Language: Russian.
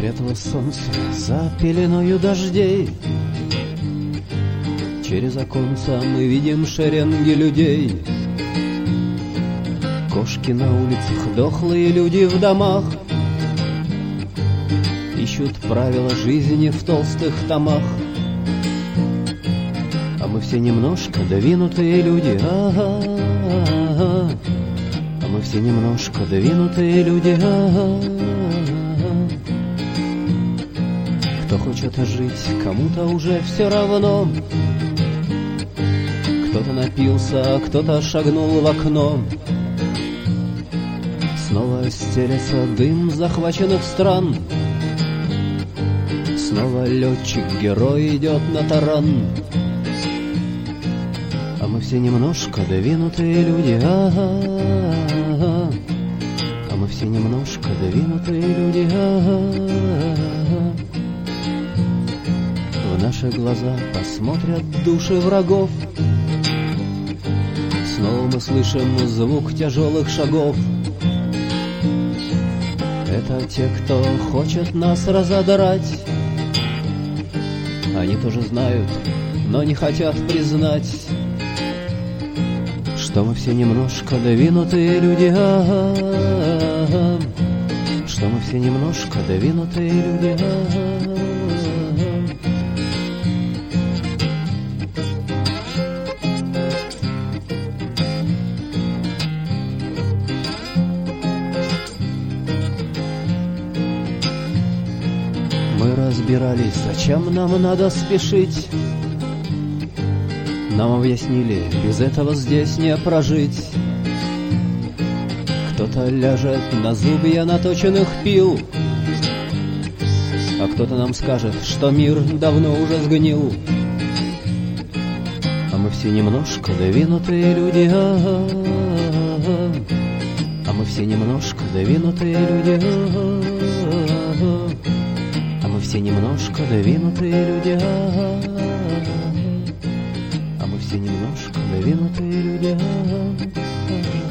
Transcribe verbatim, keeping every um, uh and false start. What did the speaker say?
Спрятало солнце за пеленою дождей. Через оконца мы видим шеренги людей. Кошки на улицах, дохлые люди в домах ищут правила жизни в толстых томах. А мы все немножко двинутые люди, ага. А мы все немножко двинутые люди, ага. Кто хочет жить, кому-то уже все равно. Кто-то напился, а кто-то шагнул в окно. Снова стелется дым захваченных стран. Снова летчик-герой идет на таран. А мы все немножко двинутые люди, ага. А мы все немножко двинутые люди, ага. В наши глаза посмотрят души врагов. Снова мы слышим звук тяжелых шагов. Это те, кто хочет нас разодрать. Они тоже знают, но не хотят признать, что мы все немножко двинутые люди, ага. Что мы все немножко двинутые люди, ага. Мы разбирались, зачем нам надо спешить. Нам объяснили, без этого здесь не прожить. Кто-то ляжет на зубья наточенных пил, а кто-то нам скажет, что мир давно уже сгнил. А мы все немножко двинутые люди, ага. А мы все немножко двинутые люди, ага. А мы все немножко двинутые люди, ага. А мы все немножко двинутые люди, ага.